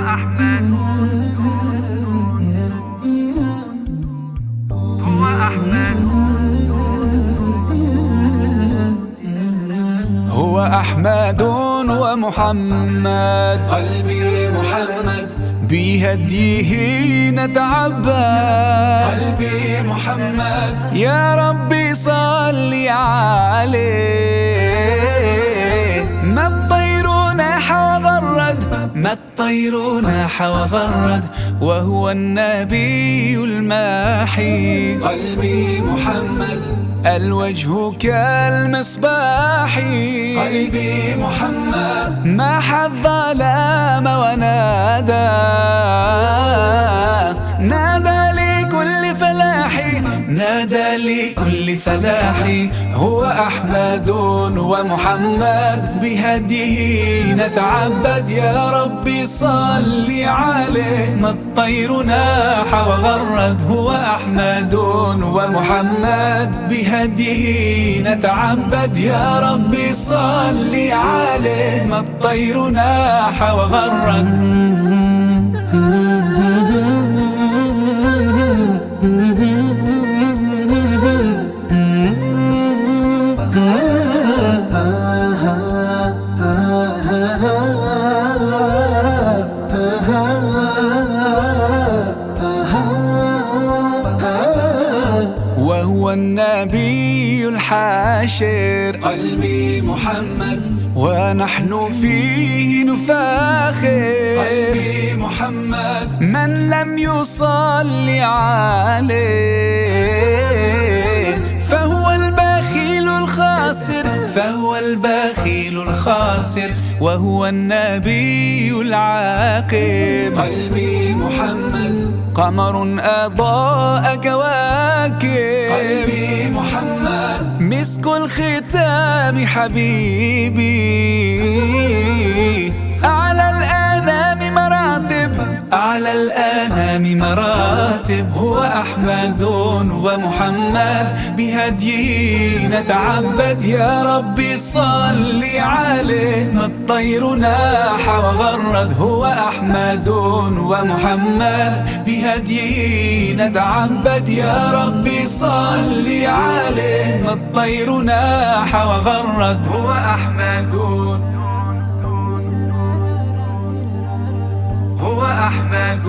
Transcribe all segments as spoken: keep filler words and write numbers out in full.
أحمد هو أحمد هو أحمد ومحمد، قلبي محمد بهديه نتعبد. قلبي محمد يا ربي صل عليه. ما الطير ناح وغرد، ما الطير ناح وغرد، وهو النبي الماحي. قلبي محمد الوجه كالمصباح. قلبي محمد ماح الظلام ونادى، نادى لكل فلاح، نادى لكل فلاح. هو أحمد ومحمد، بهديه نتعبد. يا ربي صل عليه. ما الطير ناح وغرد، هو أحمد ومحمد، بهديه نتعبد. يا ربي صل عليه. ما الطير ناح وغرد. وهو النبي الحاشر. قلبي محمد ونحن فيه نفاخر. قلبي محمد من لم يصل عليه فهو البخيل الخاسر، فهو البخيل الخاسر. وهو النبي العاقب. قلبي محمد قمر أضاء كواكب. قلبي محمد مسك الختام حبيبي. أعلى الآنام مراتب، أعلى الآنام مراتب. هو أحمد ومحمد، بهديه نتعبد. يا ربي صل عليه. ما الطير ناح وغرد، هو أحمد ومحمد، بهديه نتعبد. يا ربي صل عليه. ما الطير ناح وغرد، هو أحمد هو أحمد.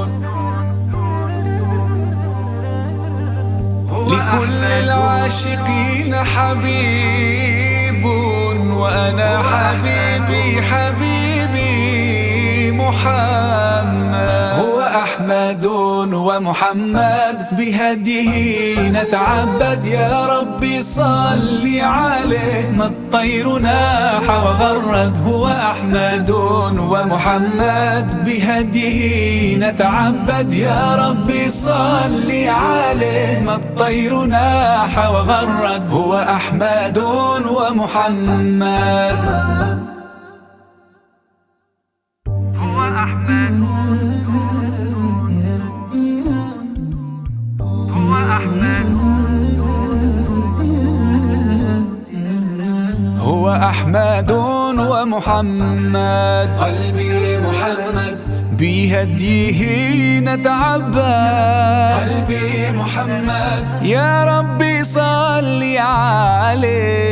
لكل العاشقين حبيب، وأنا حبيبي حبيبي محمد. هو أحمد ومحمد، بهديه نتعبد. يا ربي صل عليه. ما الطير ناح وغرد، هو أحمد ومحمد، بهديه نتعبد. يا ربي صل عليه. ما الطير ناح وغرد، هو أحمد ومحمد. هو أحمد هو أحمد هو أحمد ومحمد، قلبي محمد بهديه نتعبد. قلبي محمد يا ربي صل عليه.